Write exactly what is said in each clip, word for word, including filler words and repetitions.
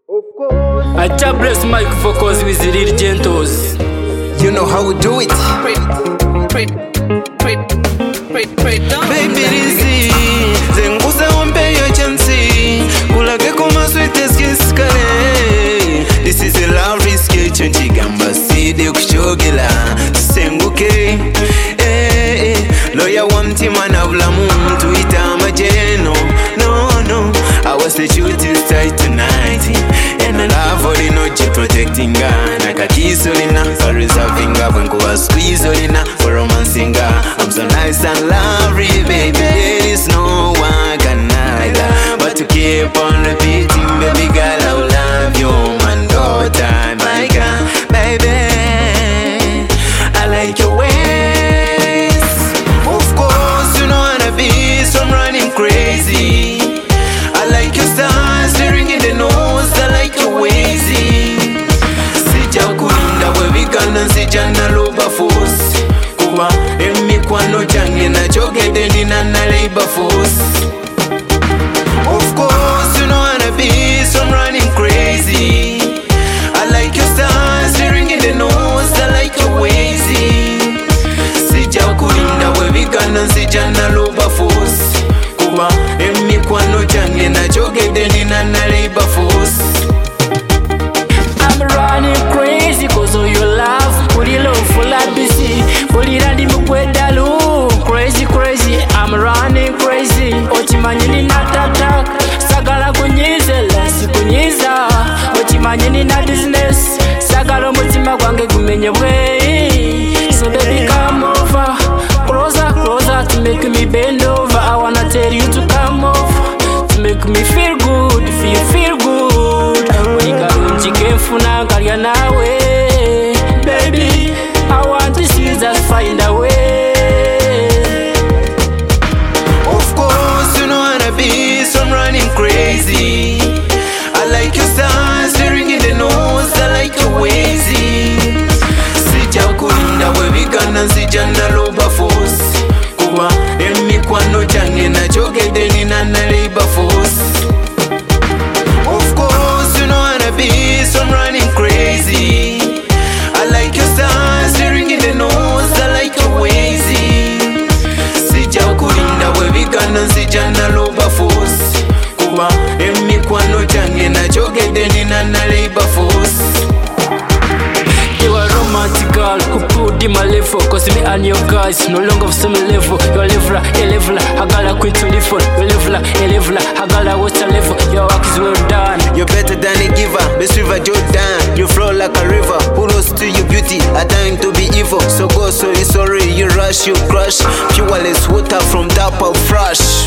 Of course. I just bless Mike Focus with the real gentos. You know how we do it. Baby Rizzy, zengusa wampe yo chansi, kulage kuma sweetest kiss kale. This is a love risky chonchi gamba sidi kushogela senguke. Eh, loya wamti manavla muntu ita majeno. No, no, I was the shooting star tonight. And I love all the noche protecting her. Naka kisolina, for reserving her. When go a squeeze olina, for romancing her. I'm so nice and lovely, baby. There is no one can either. But to keep on repeating, baby girl, I will love you, man, daughter, my girl, baby. I like your ways. Of course, you know how to be, so I'm running crazy. I like your stars, staring in the nose. I like your wazy. Sija kulinda webikana sija na loba force. Kuwa emi kwano jange na jogede nina na labor force. Of course, you know how to be, so I'm running crazy. I like your stars, staring in the nose. I like your wazy. Sija kulinda webikana sija na loba force. Kuwa emi kwano jange na jogede nina na labor force. I'm running crazy cause of your love. Put your love for la busy. Put it on the mukwedalu. Crazy, crazy, I'm running crazy. Ochimanyini na tatak. Sagala kunyize, lesi kunyiza. Ochimanyini na business. Sagala mutima kwange kumenye way. So baby come over. Closer, closer to make me bend over. I wanna tell you to come over. To make me feel good, feel, feel good. Funa karya nawe, baby. I want to see you just find a way. Of course, you know how to be, so I'm running crazy. I like your stars, staring in the nose. I like your wazy. Sija kulinda webikana sija na loba force. Kuwa emi kwano jange na jogede nina na labor force. Of course, you know how to be, so I'm running crazy. I like your stars, staring in the nose. I like your wazy. Sija kulinda webikana sija na loba force. Kuwa emi kwano jange na jogede nina na labor force. You are romantic girl who put in my level. Cause me and your guys no longer same level. Your leveler, your leveler, I gotta quit to live for. Your leveler, your leveler, I gotta watch a level. Your work is well done. You're better than a giver, best river Jordan. You flow like a river, who knows to your beauty, a time to be evil. So go sorry, sorry, you rush, you crush. Pueless water from top of fresh.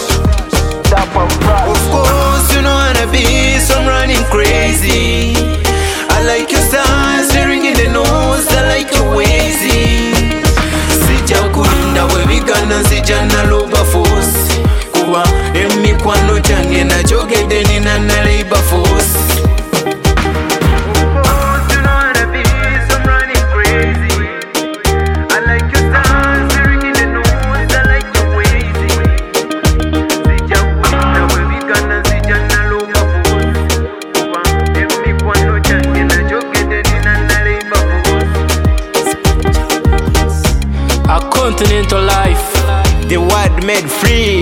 Of course, you know how to be, so I'm running crazy. I like your stars, staring in the nose. I like your wazy. Sija kulinda webikana sija na loba force. Kuwa emi kwano jange na jogede nina na labor force. Continental life, the word made free.